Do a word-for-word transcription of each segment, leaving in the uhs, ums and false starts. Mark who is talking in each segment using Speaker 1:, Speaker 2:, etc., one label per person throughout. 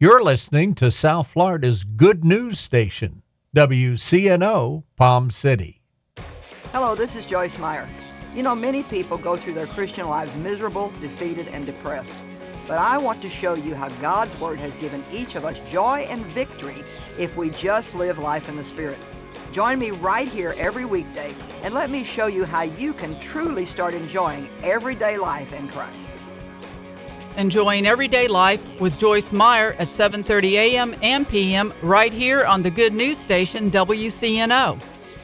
Speaker 1: You're listening to South Florida's good news station, W C N O Palm City.
Speaker 2: Hello, this is Joyce Meyer. You know, many people go through their Christian lives miserable, defeated, and depressed. But I want to show you how God's Word has given each of us joy and victory if we just live life in the Spirit. Join me right here every weekday and let me show you how you can truly start enjoying everyday life in Christ.
Speaker 3: Enjoying Everyday Life with Joyce Meyer at seven thirty a.m. and p m right here on the good news station W C N O.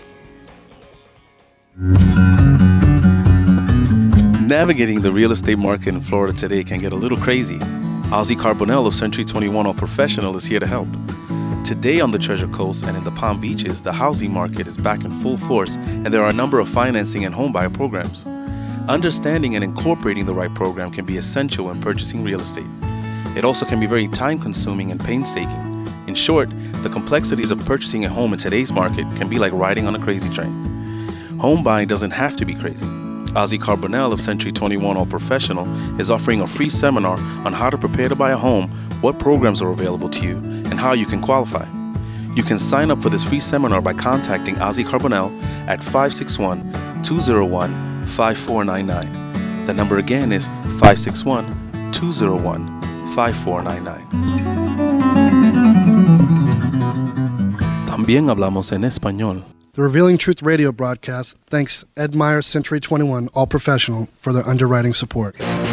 Speaker 4: Navigating the real estate market in Florida today can get a little crazy. Ozzy Carbonell of Century twenty-one All Professional is here to help. Today on the Treasure Coast and in the Palm Beaches, the housing market is back in full force and there are a number of financing and homebuyer programs. Understanding and incorporating the right program can be essential when purchasing real estate. It also can be very time-consuming and painstaking. In short, the complexities of purchasing a home in today's market can be like riding on a crazy train. Home buying doesn't have to be crazy. Ozzy Carbonell of Century twenty-one All Professional is offering a free seminar on how to prepare to buy a home, what programs are available to you, and how you can qualify. You can sign up for this free seminar by contacting Ozzy Carbonell at five six one, two zero one, five four nine nine. The number again is five six one, two zero one, five four nine nine. También hablamos en español.
Speaker 5: The Revealing Truth radio broadcast thanks Ed Meyer, Century twenty-one All Professional for their underwriting support.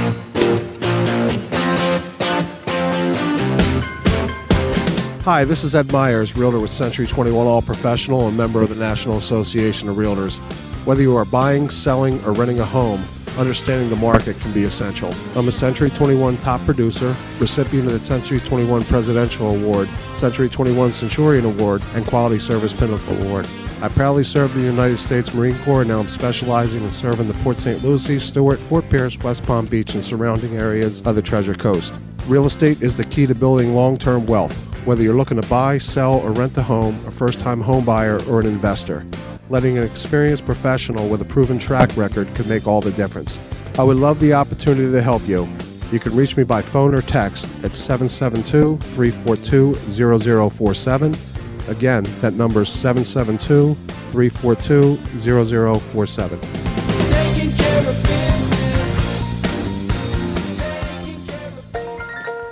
Speaker 6: Hi, this is Ed Myers, realtor with Century twenty-one All Professional and member of the National Association of Realtors. Whether you are buying, selling, or renting a home, understanding the market can be essential. I'm a Century twenty-one top producer, recipient of the Century twenty-one Presidential Award, Century twenty-one Centurion Award, and Quality Service Pinnacle Award. I proudly served the United States Marine Corps, and now I'm specializing in serving the Port Saint Lucie, Stewart, Fort Pierce, West Palm Beach, and surrounding areas of the Treasure Coast. Real estate is the key to building long-term wealth, whether you're looking to buy, sell, or rent a home, a first-time home buyer, or an investor. Letting an experienced professional with a proven track record can make all the difference. I would love the opportunity to help you. You can reach me by phone or text at seven seven two, three four two, zero zero four seven. Again, that number is seven seven two, three four two, zero zero four seven.
Speaker 7: Taking care of business. Taking care of business.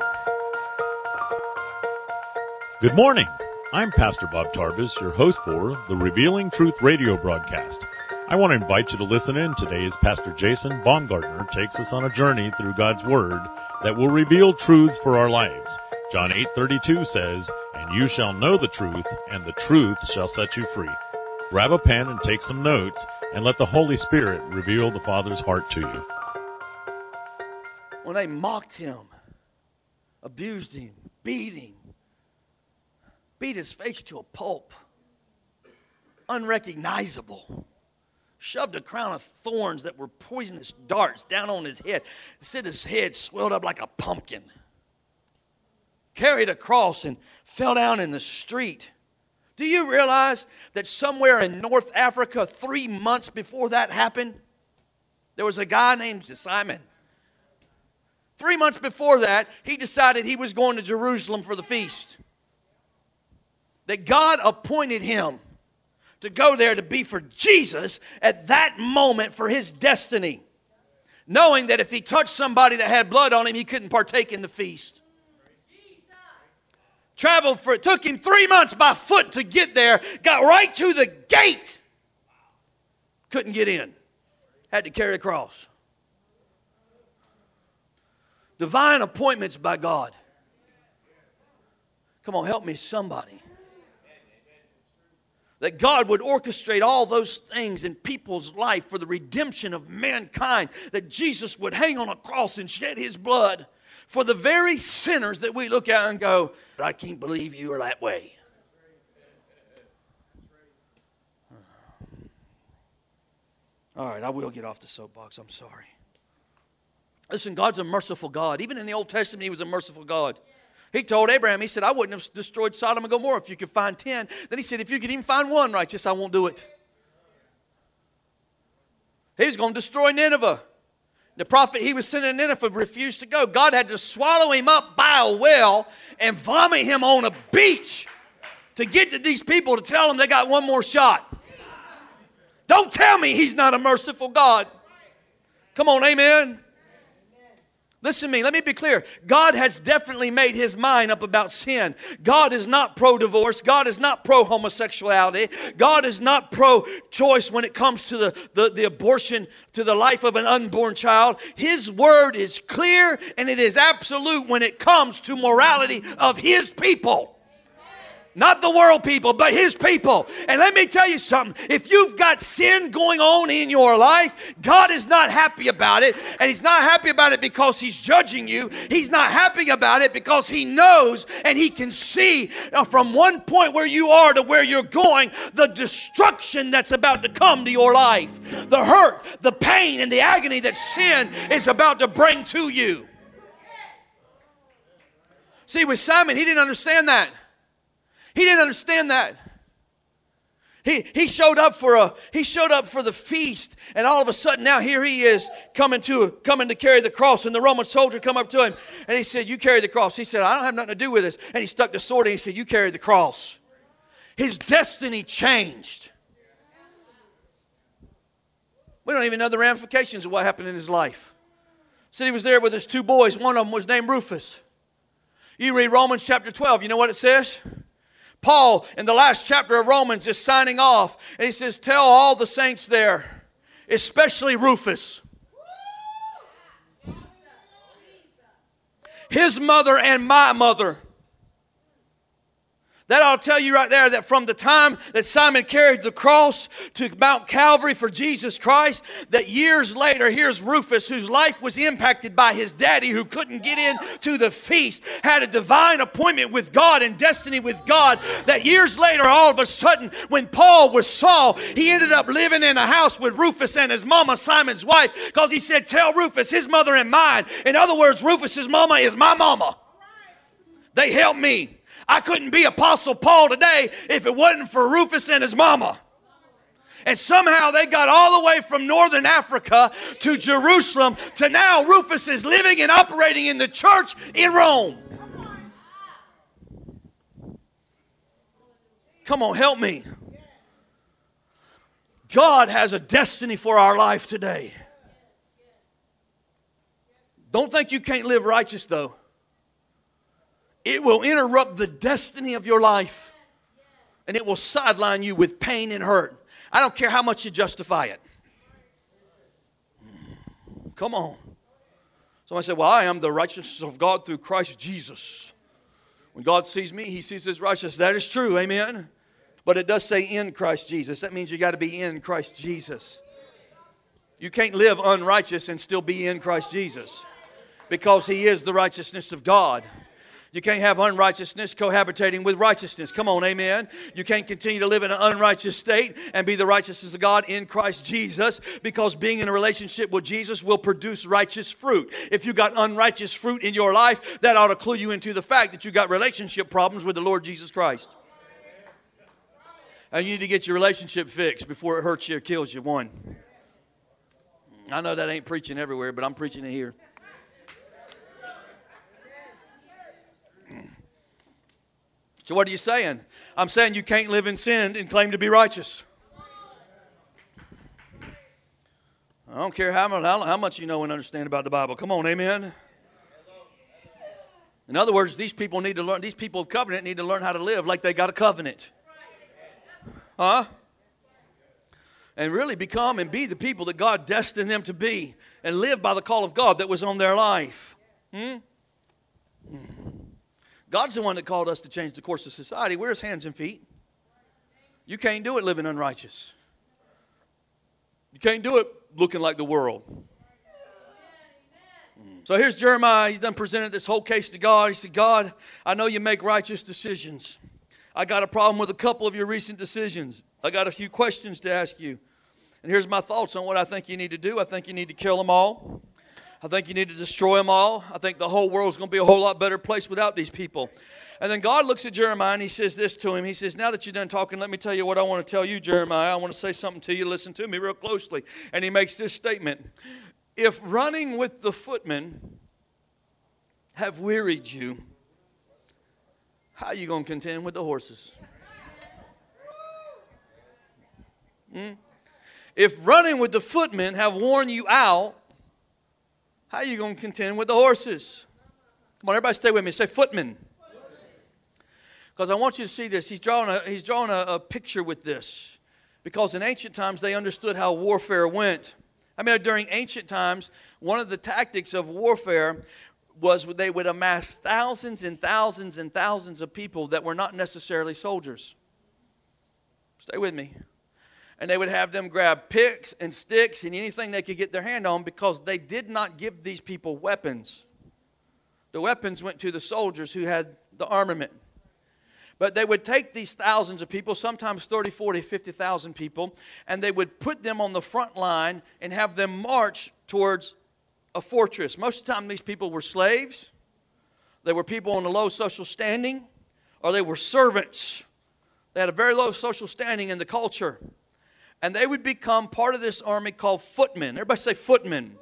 Speaker 8: Good morning. I'm Pastor Bob Tarbus, your host for the Revealing Truth radio broadcast. I want to invite you to listen in today as Pastor Jason Baumgartner takes us on a journey through God's Word that will reveal truths for our lives. John eight thirty-two says, "And you shall know the truth, and the truth shall set you free." Grab a pen and take some notes, and let the Holy Spirit reveal the Father's heart to you.
Speaker 9: When they mocked him, abused him, beat him, beat his face to a pulp, unrecognizable, shoved a crown of thorns that were poisonous darts down on his head, said his head swelled up like a pumpkin, carried a cross and fell down in the street. Do you realize that somewhere in North Africa, three months before that happened, there was a guy named Simon. Three months before that, he decided he was going to Jerusalem for the feast. That God appointed him to go there to be for Jesus at that moment for his destiny, knowing that if he touched somebody that had blood on him, he couldn't partake in the feast. Traveled for, it took him three months by foot to get there, got right to the gate, couldn't get in, had to carry a cross. Divine appointments by God. Come on, help me somebody. That God would orchestrate all those things in people's life for the redemption of mankind. That Jesus would hang on a cross and shed his blood for the very sinners that we look at and go, I can't believe you are that way. All right, I will get off the soapbox. I'm sorry. Listen, God's a merciful God. Even in the Old Testament, he was a merciful God. He told Abraham, he said, I wouldn't have destroyed Sodom and Gomorrah if you could find ten. Then he said, if you could even find one righteous, I won't do it. He was going to destroy Nineveh. The prophet he was sent to Nineveh refused to go. God had to swallow him up by a well and vomit him on a beach to get to these people to tell them they got one more shot. Don't tell me he's not a merciful God. Come on, amen. Listen to me. Let me be clear. God has definitely made his mind up about sin. God is not pro-divorce. God is not pro-homosexuality. God is not pro-choice when it comes to the, the, the abortion to the life of an unborn child. His word is clear and it is absolute when it comes to morality of his people. Not the world people, but his people. And let me tell you something. If you've got sin going on in your life, God is not happy about it. And he's not happy about it because he's judging you. He's not happy about it because he knows and he can see from one point where you are to where you're going, the destruction that's about to come to your life. The hurt, the pain, and the agony that sin is about to bring to you. See, with Simon, he didn't understand that. He didn't understand that. He, he showed up for a he showed up for the feast, and all of a sudden now here he is coming to coming to carry the cross, and the Roman soldier come up to him and he said, "You carry the cross." He said, "I don't have nothing to do with this." And he stuck the sword and he said, "You carry the cross." His destiny changed. We don't even know the ramifications of what happened in his life. Said he was there with his two boys. One of them was named Rufus. You read Romans chapter twelve. You know what it says? Paul, in the last chapter of Romans, is signing off. And he says, tell all the saints there, especially Rufus, his mother and my mother. That ought to tell you right there that from the time that Simon carried the cross to Mount Calvary for Jesus Christ, that years later, here's Rufus, whose life was impacted by his daddy who couldn't get into the feast, had a divine appointment with God and destiny with God, that years later, all of a sudden, when Paul was Saul, he ended up living in a house with Rufus and his mama, Simon's wife, because he said, tell Rufus, his mother and mine. In other words, Rufus's mama is my mama. They helped me. I couldn't be Apostle Paul today if it wasn't for Rufus and his mama. And somehow they got all the way from northern Africa to Jerusalem to now Rufus is living and operating in the church in Rome. Come on, help me. God has a destiny for our life today. Don't think you can't live righteous though. It will interrupt the destiny of your life. And it will sideline you with pain and hurt. I don't care how much you justify it. Come on. Somebody said, well, I am the righteousness of God through Christ Jesus. When God sees me, he sees his righteousness. That is true, amen. But it does say in Christ Jesus. That means you got to be in Christ Jesus. You can't live unrighteous and still be in Christ Jesus. Because he is the righteousness of God. You can't have unrighteousness cohabitating with righteousness. Come on, amen. You can't continue to live in an unrighteous state and be the righteousness of God in Christ Jesus, because being in a relationship with Jesus will produce righteous fruit. If you got unrighteous fruit in your life, that ought to clue you into the fact that you got relationship problems with the Lord Jesus Christ. And you need to get your relationship fixed before it hurts you or kills you. One. I know that ain't preaching everywhere, but I'm preaching it here. So what are you saying? I'm saying you can't live in sin and claim to be righteous. I don't care how much, how much you know and understand about the Bible. Come on, amen. In other words, these people need to learn, these people of covenant need to learn how to live like they got a covenant. Huh? And really become and be the people that God destined them to be and live by the call of God that was on their life. Hmm? Hmm. God's the one that called us to change the course of society. We're his hands and feet. You can't do it living unrighteous. You can't do it looking like the world. So here's Jeremiah. He's done presented this whole case to God. He said, God, I know you make righteous decisions. I got a problem with a couple of your recent decisions. I got a few questions to ask you. And here's my thoughts on what I think you need to do. I think you need to kill them all. I think you need to destroy them all. I think the whole world's going to be a whole lot better place without these people. And then God looks at Jeremiah and he says this to him. He says, now that you're done talking, let me tell you what I want to tell you, Jeremiah. I want to say something to you. Listen to me real closely. And he makes this statement. If running with the footmen have wearied you, how are you going to contend with the horses? Hmm? If running with the footmen have worn you out, how are you going to contend with the horses? Come on, everybody stay with me. Say footmen. Because I want you to see this. He's drawing, a, he's drawing a, a picture with this. Because in ancient times, they understood how warfare went. I mean, during ancient times, one of the tactics of warfare was they would amass thousands and thousands and thousands of people that were not necessarily soldiers. Stay with me. And they would have them grab picks and sticks and anything they could get their hand on because they did not give these people weapons. The weapons went to the soldiers who had the armament. But they would take these thousands of people, sometimes thirty, forty, fifty thousand people, and they would put them on the front line and have them march towards a fortress. Most of the time, these people were slaves. They were people on a low social standing, or they were servants. They had a very low social standing in the culture. And they would become part of this army called footmen. Everybody say footmen.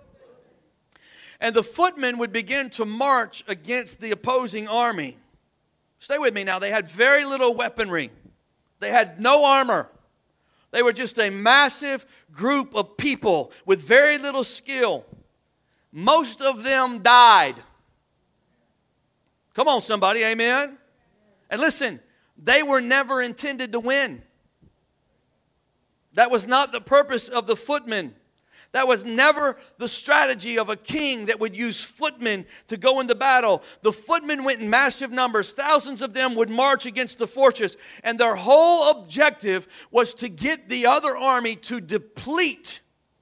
Speaker 9: And the footmen would begin to march against the opposing army. Stay with me now. They had very little weaponry. They had no armor. They were just a massive group of people with very little skill. Most of them died. Come on, somebody, amen? And listen, they were never intended to win. That was not the purpose of the footmen. That was never the strategy of a king that would use footmen to go into battle. The footmen went in massive numbers. Thousands of them would march against the fortress. And their whole objective was to get the other army to deplete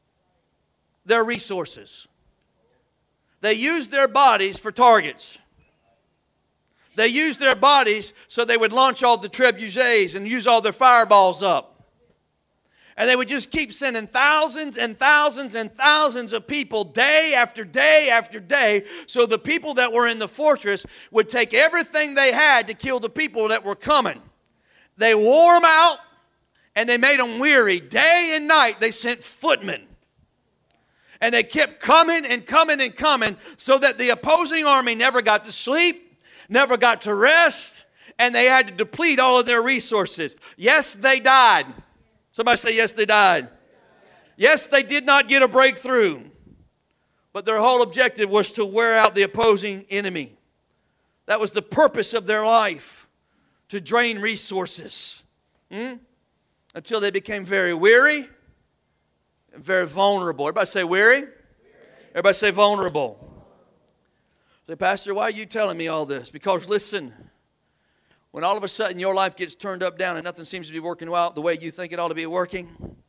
Speaker 9: their resources. They used their bodies for targets. They used their bodies so they would launch all the trebuchets and use all their fireballs up. And they would just keep sending thousands and thousands and thousands of people day after day after day. So the people that were in the fortress would take everything they had to kill the people that were coming. They wore them out and they made them weary. Day and night they sent footmen. And they kept coming and coming and coming so that the opposing army never got to sleep, never got to rest, and they had to deplete all of their resources. Yes, they died. Somebody say, yes, they died. Yes, they did not get a breakthrough. But their whole objective was to wear out the opposing enemy. That was the purpose of their life, to drain resources. Hmm? Until they became very weary and very vulnerable. Everybody say weary. Everybody say vulnerable. Say, Pastor, why are you telling me all this? Because listen, when all of a sudden your life gets turned up down and nothing seems to be working out the way you think it ought to be working,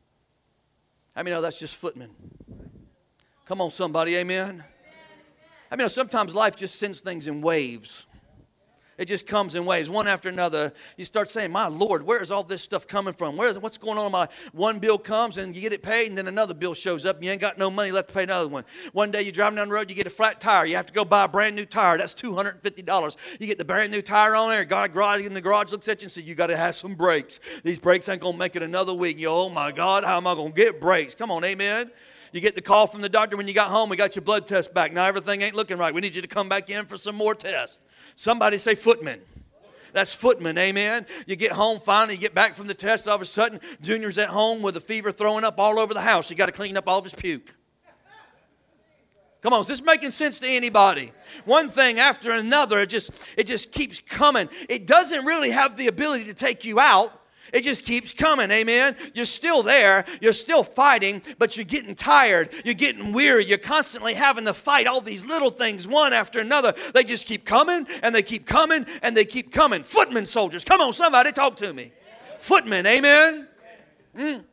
Speaker 9: how many know that's just footmen? Come on, somebody, amen? I mean, sometimes life just sends things in waves. It just comes in waves, one after another. You start saying, my Lord, where is all this stuff coming from? Where is it? What's going on in my life? One bill comes and you get it paid, and then another bill shows up and you ain't got no money left to pay another one. One day you're driving down the road, you get a flat tire. You have to go buy a brand new tire. That's two hundred fifty dollars. You get the brand new tire on there. God garage in the garage looks at you and says, you got to have some brakes. These brakes ain't going to make it another week. You oh my God, how am I going to get brakes? Come on, amen. You get the call from the doctor when you got home. We got your blood test back. Now everything ain't looking right. We need you to come back in for some more tests. Somebody say footman. That's footman, amen. You get home finally, you get back from the test, all of a sudden, Junior's at home with a fever throwing up all over the house. You got to clean up all of his puke. Come on, is this making sense to anybody? One thing after another, it just, it just keeps coming. It doesn't really have the ability to take you out. It just keeps coming, amen? You're still there. You're still fighting, but you're getting tired. You're getting weary. You're constantly having to fight all these little things one after another. They just keep coming, and they keep coming, and they keep coming. Footmen soldiers. Come on, somebody, talk to me. Footmen, amen? Mm.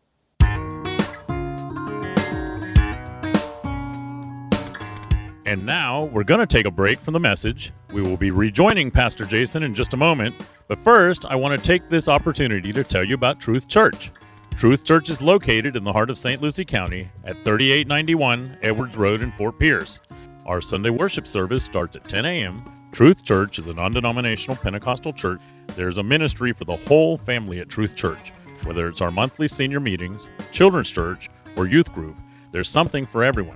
Speaker 8: And now we're going to take a break from the message. We will be rejoining Pastor Jason in just a moment. But first, I want to take this opportunity to tell you about Truth Church. Truth Church is located in the heart of Saint Lucie County at thirty-eight ninety-one Edwards Road in Fort Pierce. Our Sunday worship service starts at ten a.m. Truth Church is a non-denominational Pentecostal church. There's a ministry for the whole family at Truth Church. Whether it's our monthly senior meetings, children's church, or youth group, there's something for everyone.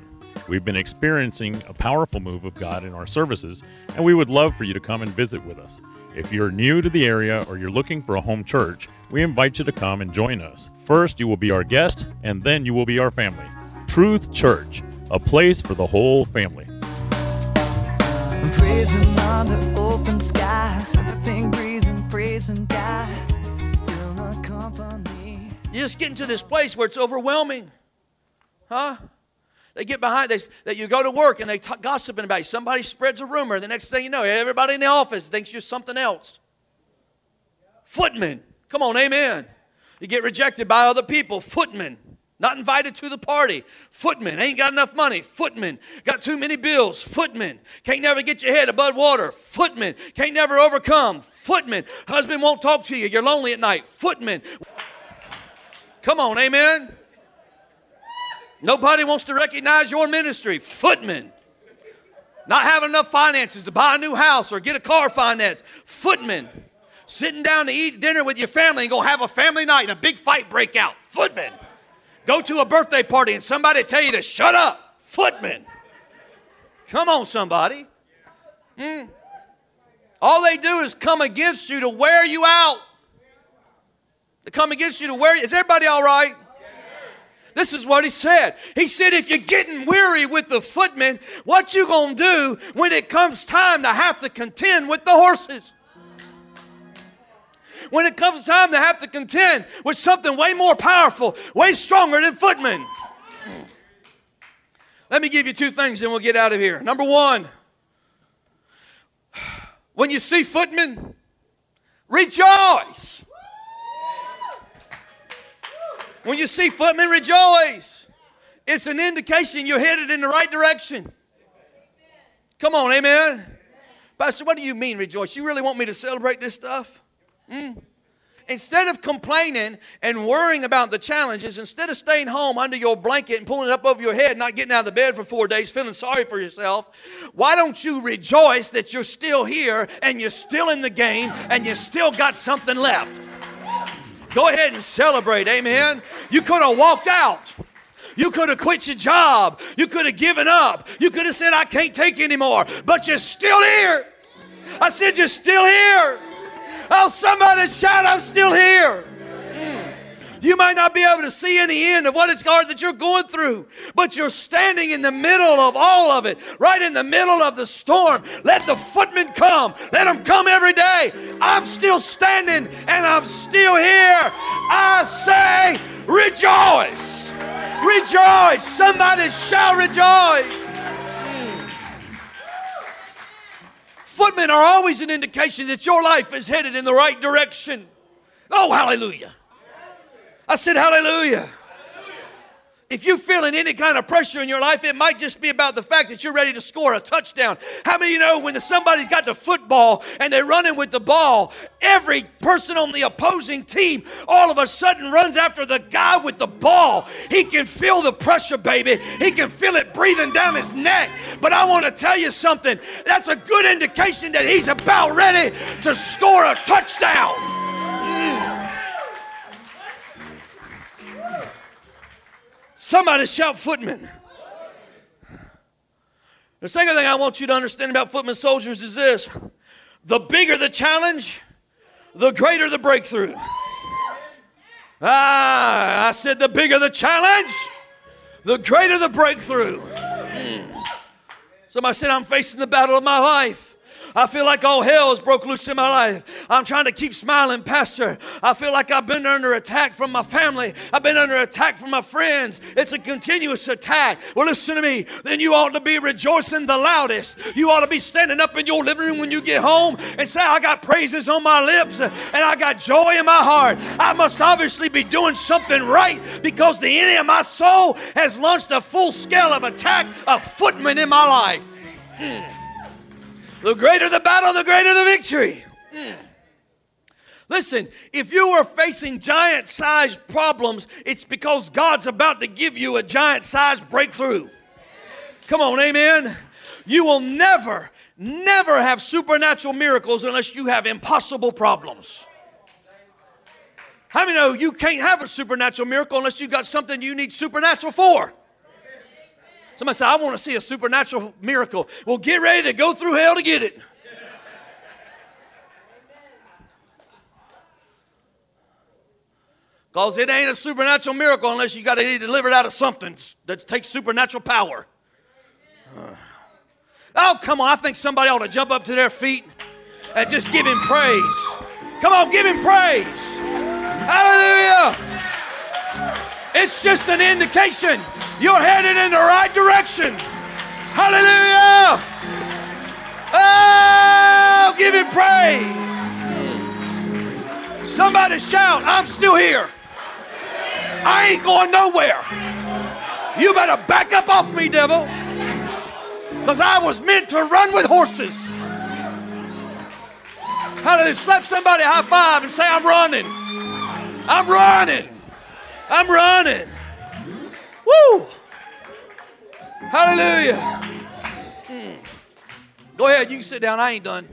Speaker 8: We've been experiencing a powerful move of God in our services, and we would love for you to come and visit with us. If you're new to the area or you're looking for a home church, we invite you to come and join us. First, you will be our guest, and then you will be our family. Truth Church, a place for the whole family.
Speaker 7: I'm praising under open skies, everything breathing, praising God. Will not company.
Speaker 9: You just get into this place where it's overwhelming. Huh? They get behind, they, that you go to work and they t- gossiping about you. Somebody spreads a rumor. The next thing you know, everybody in the office thinks you're something else. Footmen. Come on, amen. You get rejected by other people. Footmen. Not invited to the party. Footmen. Ain't got enough money. Footmen. Got too many bills. Footmen. Can't never get your head above water. Footmen. Can't never overcome. Footmen. Husband won't talk to you. You're lonely at night. Footmen. Come on, amen. Nobody wants to recognize your ministry. Footmen. Not having enough finances to buy a new house or get a car financed. Footmen. Sitting down to eat dinner with your family and go have a family night and a big fight break out. Footmen. Go to a birthday party and somebody tell you to shut up. Footmen. Come on, somebody. Hmm. All they do is come against you to wear you out. They come against you to wear you. Is everybody all right? This is what he said. He said, if you're getting weary with the footmen, what you gonna do when it comes time to have to contend with the horses? When it comes time to have to contend with something way more powerful, way stronger than footmen. Let me give you two things and we'll get out of here. Number one, when you see footmen, rejoice. When you see footmen, rejoice. It's an indication you're headed in the right direction. Come on, amen. Pastor, what do you mean rejoice? You really want me to celebrate this stuff? Mm. Instead of complaining and worrying about the challenges, instead of staying home under your blanket and pulling it up over your head, not getting out of the bed for four days, feeling sorry for yourself, why don't you rejoice that you're still here and you're still in the game and you still got something left? Go ahead and celebrate, amen. You could have walked out. You could have quit your job. You could have given up. You could have said, I can't take anymore. But you're still here. I said, you're still here. Oh, somebody shout, I'm still here. Mm. You might not be able to see any end of what it's hard that you're going through, but you're standing in the middle of all of it, right in the middle of the storm. Let the footmen come. Let them come every day. I'm still standing and I'm still here. I say, rejoice. Rejoice. Somebody shall rejoice. Footmen are always an indication that your life is headed in the right direction. Oh, hallelujah. I said hallelujah. If you're feeling any kind of pressure in your life, it might just be about the fact that you're ready to score a touchdown. How many of you know when somebody's got the football and they're running with the ball, every person on the opposing team all of a sudden runs after the guy with the ball. He can feel the pressure, baby. He can feel it breathing down his neck. But I want to tell you something. That's a good indication that he's about ready to score a touchdown. Mm. Somebody shout footmen. The second thing I want you to understand about footmen soldiers is this. The bigger the challenge, the greater the breakthrough. Ah, I said the bigger the challenge, the greater the breakthrough. Mm. Somebody said, I'm facing the battle of my life. I feel like all hell has broke loose in my life. I'm trying to keep smiling, Pastor. I feel like I've been under attack from my family. I've been under attack from my friends. It's a continuous attack. Well, listen to me. Then you ought to be rejoicing the loudest. You ought to be standing up in your living room when you get home and say, I got praises on my lips and I got joy in my heart. I must obviously be doing something right because the enemy of my soul has launched a full scale of attack of footmen in my life. Mm. The greater the battle, the greater the victory. Mm. Listen, if you are facing giant-sized problems, it's because God's about to give you a giant-sized breakthrough. Come on, amen. You will never, never have supernatural miracles unless you have impossible problems. How many know you can't have a supernatural miracle unless you've got something you need supernatural for? Somebody say, I want to see a supernatural miracle. Well, get ready to go through hell to get it. Because it ain't a supernatural miracle unless you got to be delivered out of something that takes supernatural power. Uh, oh, come on. I think somebody ought to jump up to their feet and just give him praise. Come on, give him praise. Hallelujah. It's just an indication you're headed in the right direction. Hallelujah. Oh, give him praise. Somebody shout, I'm still here. I ain't going nowhere. You better back up off me, devil. Because I was meant to run with horses. Hallelujah. Slap somebody high five and say, I'm running. I'm running. I'm running. Woo. Hallelujah. Mm. Go ahead. You can sit down. I ain't done.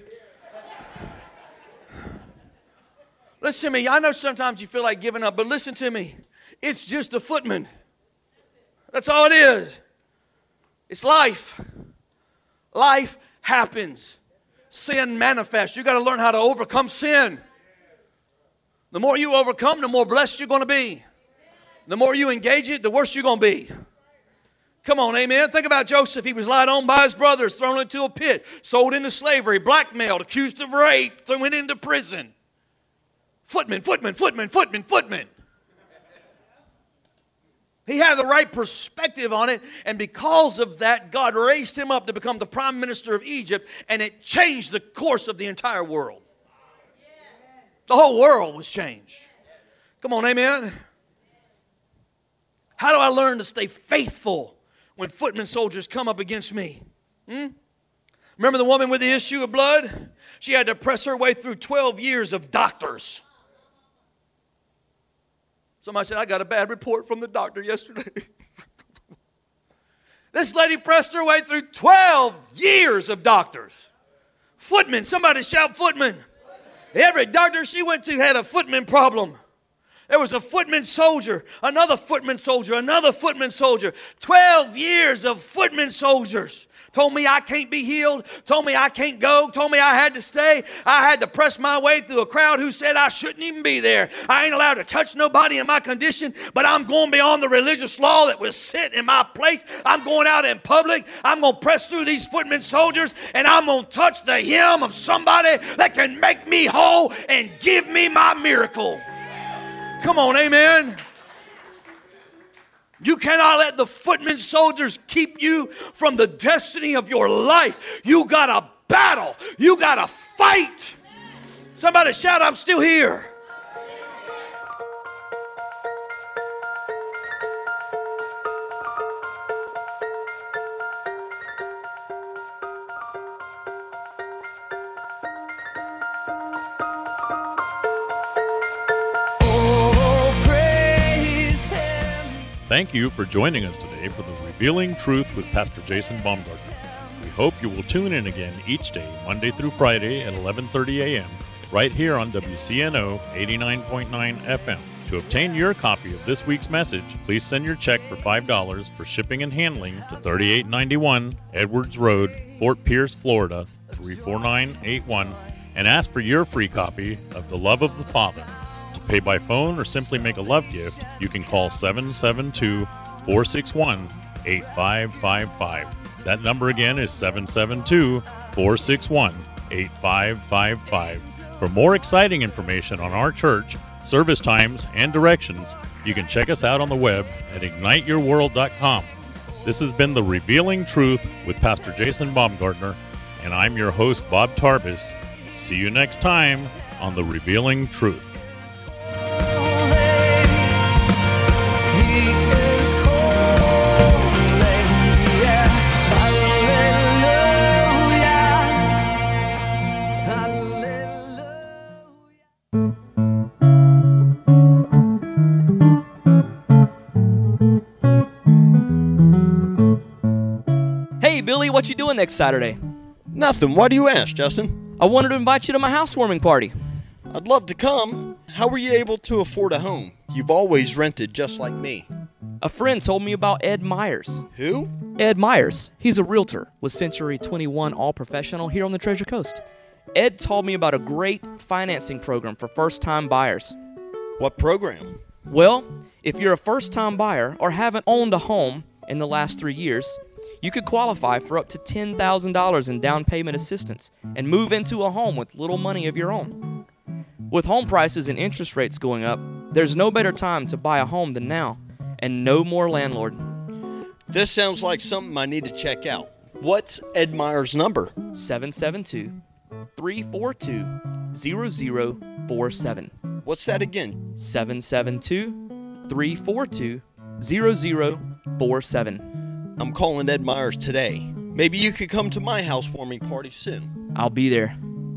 Speaker 9: Listen to me. I know sometimes you feel like giving up, but listen to me. It's just a footman. That's all it is. It's life. Life happens. Sin manifests. You got to learn how to overcome sin. The more you overcome, the more blessed you're going to be. The more you engage it, the worse you're going to be. Come on, amen. Think about Joseph. He was lied on by his brothers, thrown into a pit, sold into slavery, blackmailed, accused of rape, thrown into prison. Footman, footman, footman, footman, footman. He had the right perspective on it, and because of that, God raised him up to become the prime minister of Egypt, and it changed the course of the entire world. The whole world was changed. Come on, amen. How do I learn to stay faithful when footman soldiers come up against me? Hmm? Remember the woman with the issue of blood? She had to press her way through twelve years of doctors. Somebody said, I got a bad report from the doctor yesterday. This lady pressed her way through twelve years of doctors. Footman, somebody shout footman. Every doctor she went to had a footman problem. There was a footman soldier, another footman soldier, another footman soldier. Twelve years of footman soldiers. Told me I can't be healed, told me I can't go, told me I had to stay. I had to press my way through a crowd who said I shouldn't even be there. I ain't allowed to touch nobody in my condition, but I'm going beyond the religious law that was set in my place. I'm going out in public. I'm going to press through these footman soldiers, and I'm going to touch the hem of somebody that can make me whole and give me my miracle. Come on, amen. You cannot let the footman soldiers keep you from the destiny of your life. You got to battle. You got to fight. Somebody shout, I'm still here.
Speaker 8: Thank you for joining us today for the Revealing Truth with Pastor Jason Baumgartner. We hope you will tune in again each day, Monday through Friday at eleven thirty a.m., right here on W C N O eighty-nine point nine F M. To obtain your copy of this week's message, please send your check for five dollars for shipping and handling to thirty-eight ninety-one Edwards Road, Fort Pierce, Florida, three four nine eight one, and ask for your free copy of The Love of the Father. Pay by phone or simply make a love gift, you can call seven seven two, four six one, eight five five five. That number again is seven seven two, four six one, eight five five five. For more exciting information on our church, service times, and directions, you can check us out on the web at ignite your world dot com. This has been The Revealing Truth with Pastor Jason Baumgartner, and I'm your host, Bob Tarbis. See you next time on The Revealing Truth.
Speaker 10: Billy, what you doing next Saturday?
Speaker 11: Nothing. Why do you ask, Justin?
Speaker 10: I wanted to invite you to my housewarming party.
Speaker 11: I'd love to come. How were you able to afford a home? You've always rented just like me.
Speaker 10: A friend told me about Ed Myers.
Speaker 11: Who?
Speaker 10: Ed Myers. He's a realtor with Century twenty-one All Professional here on the Treasure Coast. Ed told me about a great financing program for first-time buyers.
Speaker 11: What program?
Speaker 10: Well, if you're a first-time buyer or haven't owned a home in the last three years, you could qualify for up to ten thousand dollars in down payment assistance and move into a home with little money of your own. With home prices and interest rates going up, there's no better time to buy a home than now, and no more landlord.
Speaker 11: This sounds like something I need to check out. What's Ed Myers' number?
Speaker 10: seven seven two, three four two, zero zero four seven.
Speaker 11: What's that again?
Speaker 10: seven seven two, three four two, zero zero four seven.
Speaker 11: I'm calling Ed Myers today. Maybe you could come to my housewarming party soon.
Speaker 10: I'll be there.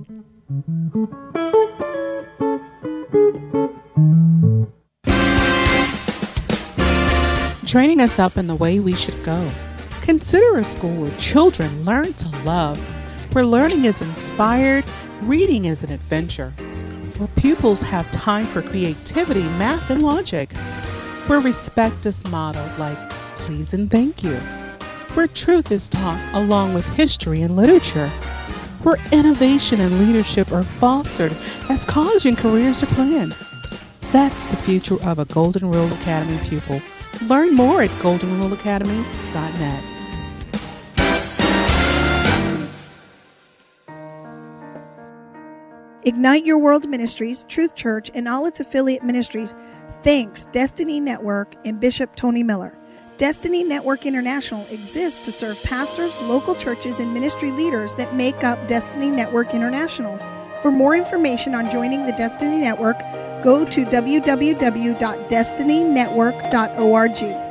Speaker 12: Training us up in the way we should go. Consider a school where children learn to love, where learning is inspired, reading is an adventure, where pupils have time for creativity, math, and logic, where respect is modeled like please and thank you, where truth is taught along with history and literature, where innovation and leadership are fostered as college and careers are planned. That's the future of a Golden Rule Academy pupil. Learn more at golden rule academy dot net.
Speaker 13: Ignite Your World Ministries, Truth Church, and all its affiliate ministries thanks Destiny Network and Bishop Tony Miller. Destiny Network International exists to serve pastors, local churches, and ministry leaders that make up Destiny Network International. For more information on joining the Destiny Network, go to w w w dot destiny network dot org.